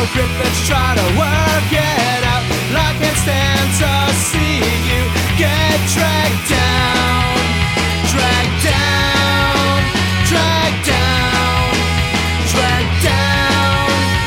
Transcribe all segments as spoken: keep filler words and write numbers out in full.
grip, let's try to work it out. I can't stand to see you get dragged down, dragged down, dragged down, dragged down.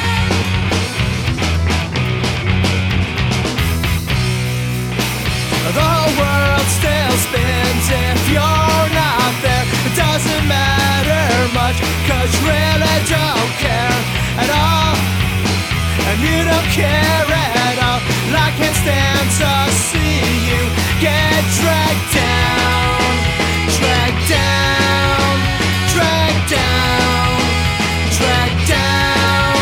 The whole world still spins if you're not there. It doesn't matter much, cause you really don't care at all. And you don't care at all. I can't stand to see you get dragged down, dragged down, dragged down, dragged down.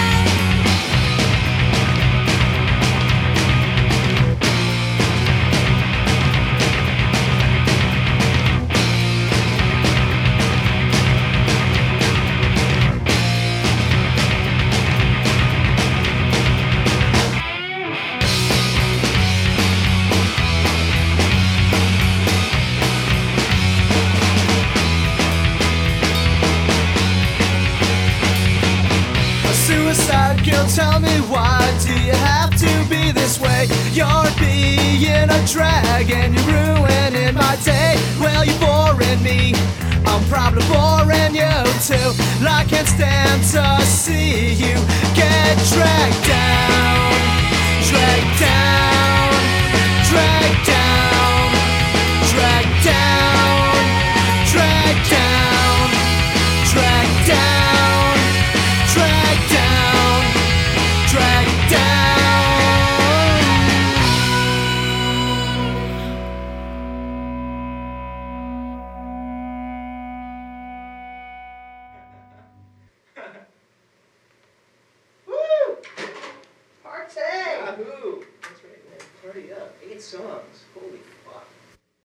Suicide girl, tell me why do you have to be this way? You're being a drag and you're ruining my day. Well, you're boring me, I'm probably boring you too. I can't stand to see you get dragged down, dragged down, dragged down, dragged down, dragged down, dragged down, dragged down, dragged down. Woo! Party! Yahoo! That's right, man. Party up. Eight songs. Holy